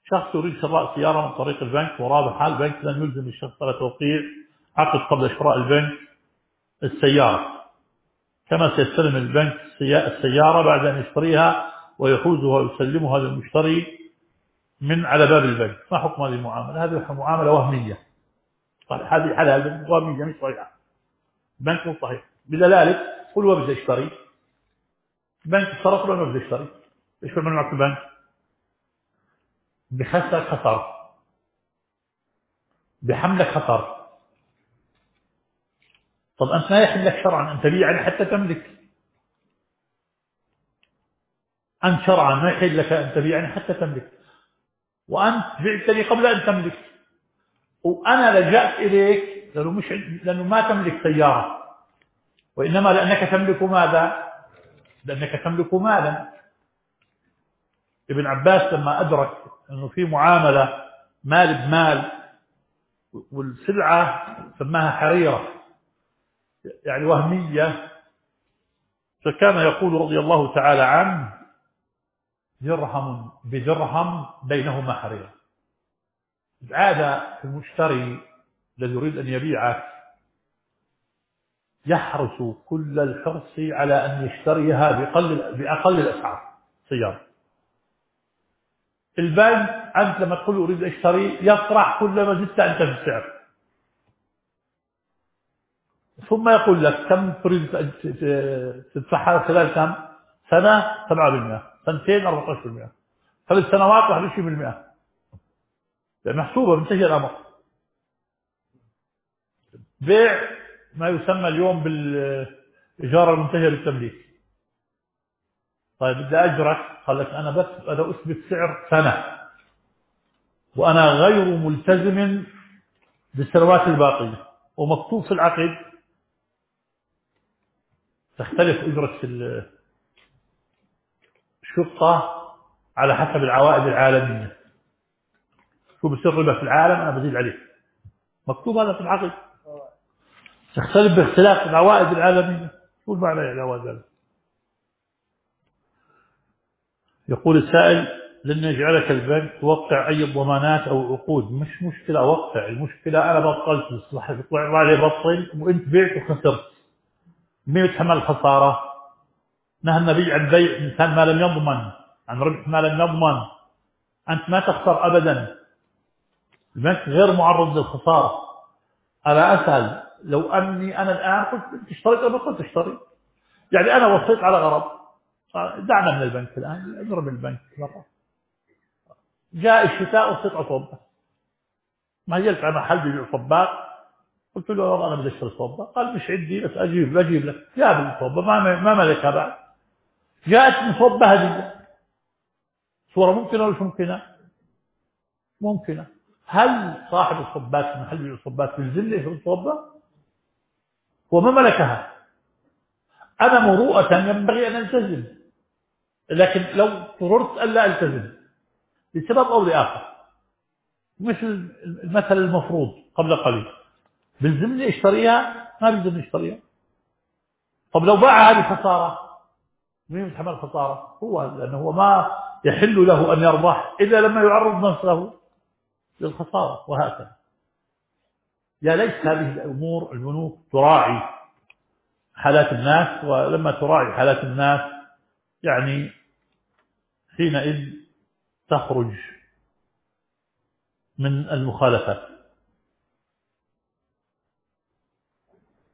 شخص يريد شراء سيارة من طريق البنك ورابح البنك لن يلزم الشخص على توقيع عقد قبل شراء البنك السيارة، كما سيستلم البنك السيارة بعد أن يشتريها ويحوزها ويسلمها للمشتري من على باب البنك. ما حكم هذه المعاملة؟ هذه معاملة وهمية. هذه حالة وهمية مش صحيحة. البنك مو صحيح. بدلالك قل هو بده يشتري، البنك اشترط ولا بده يشتري؟ ايش بمنعك البنك؟ بخسرك خطر، بحملك خطر. طب أنت ما يحل لك شرعا أن تبيعني حتى تملك. أنت شرعا ما يحل لك أن تبيعني حتى تملك، وأنت بعتني قبل أن تملك، وأنا لجأت إليك لأنه ما تملك سيارة، وإنما لأنك تملك ماذا؟ لأنك تملك مالا. ابن عباس لما أدرك أنه في معاملة مال بمال والسلعة سماها حريرة يعني وهمية، فكان يقول رضي الله تعالى عنه: درهم بدرهم بينهما حريرة. عاد المشتري الذي يريد أن يبيعه يحرص كل الحرص على أن يشتريها بأقل الأسعار سيارة. البنك أنت لما تقول أريد أشتري يطرح كلما زدت أنت في السعر، ثم يقول لك كم تريد أن تدفعها خلال كم سنة؟ 7%، سنتين 14%، 3 سنوات 21%. محسوبة منتهي الأمر. بيع ما يسمى اليوم بالإجارة المنتهية بالتمليك. طيب بدي أجرك، قال لك أنا بس أنا أثبت سعر سنة وأنا غير ملتزم بالسنوات الباقية، ومكتوب في العقد تختلف أجرة الشقة على حسب العوائد العالمية. شو بصير ربا في العالم أنا بزيد عليه، مكتوب هذا في العقد. تختلف باختلاف العوائد العالمية. شو المعنى يعني العوائد العالمية؟ يقول السائل: لن يجعلك البنك توقع أي ضمانات أو عقود. مش مشكلة أوقع، المشكلة أنا بطلت الصلاح يطلع علي بطل وأنت بعت وخسرت، مين يتحمل الخسارة؟ نهى النبي عن بيع إنسان ما لم يضمن، عن ربح ما لم يضمن. أنت ما تخسر أبدا، البنك غير معرض للخسارة. أنا أسأل لو أني أنا الآن قلت اشتريت أو بطلت اشتري، يعني أنا وصيت على غرض، دعنا من البنك الآن، اضرب البنك مرة. جاء الشتاء وصيت أصوب، ما هيلت على محل بيبيع صباط، قلت له والله أنا بدي أشتري صوبة، قال مش عندي بس أجيب لك. جاب الصوبة ما ملكها بعد، جاءت مصبة هدية. صورة ممكنة ولا مش ممكنة؟ ممكنة. هل صاحب الصبات في محل بيبيع الصبات يلزمني في الصوبة؟ هو ما ملكها. أنا مروءة ينبغي أن ألتزم، لكن لو اضطررت ألا ألتزم لسبب أو لآخر، مثل المثل المفروض قبل قليل، بلزمني اشتريها؟ ما بلزمني اشتريها. طب لو باعها بخسارة، مين يتحمل الخسارة؟ هو، لأنه هو ما يحل له أن يربح إلا لما يعرض نفسه للخسارة. وهكذا. يا ليت هذه الأمور البنوك تراعي حالات الناس، ولما تراعي حالات الناس يعني حينئذ تخرج من المخالفات.